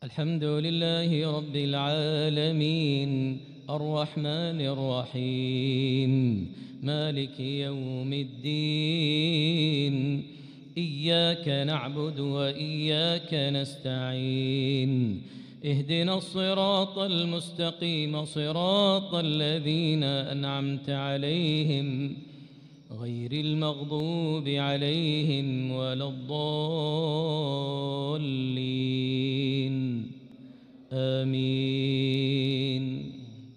الحمد لله رب العالمين الرحمن الرحيم مالك يوم الدين إياك نعبد وإياك نستعين اهدنا الصراط المستقيم صراط الذين أنعمت عليهم غير المغضوب عليهم ولا الضالين آمين.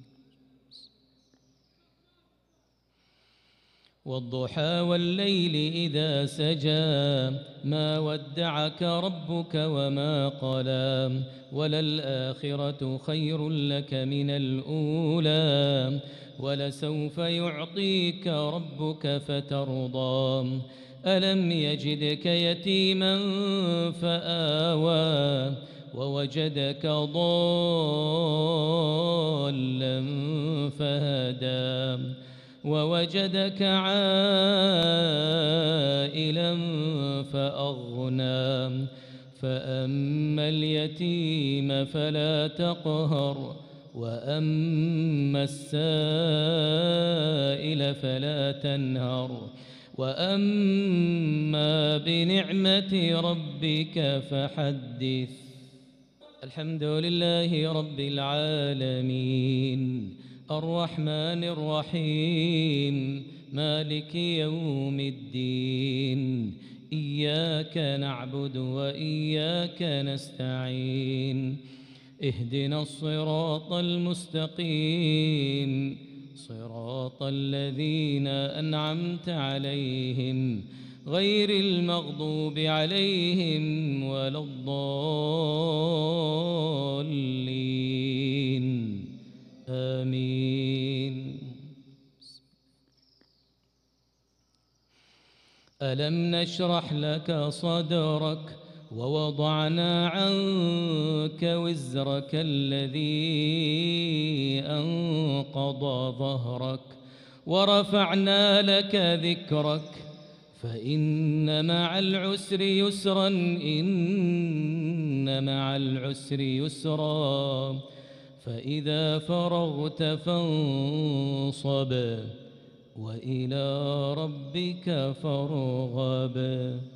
والضحى والليل إذا سجى ما ودعك ربك وما قلى وللآخرة خير لك من الأولى ولسوف يعطيك ربك فترضى ألم يجدك يتيما فآوى ووجدك ضالا فهدى ووجدك عائلا فأغنى فأما اليتيم فلا تقهر وأما السائل فلا تنهر وأما بنعمة ربك فحدث. الحمد لله رب العالمين الرحمن الرحيم مالك يوم الدين إياك نعبد وإياك نستعين اهدنا الصراط المستقيم صراط الذين أنعمت عليهم غير المغضوب عليهم ولا الضالين آمين. ألم نشرح لك صدرك ووضعنا عنك وزرك الذي أنقض ظهرك ورفعنا لك ذكرك فإن مع العسر يسرا إن مع العسر يسرا فإذا فرغت فانصب وإلى ربك فارغب.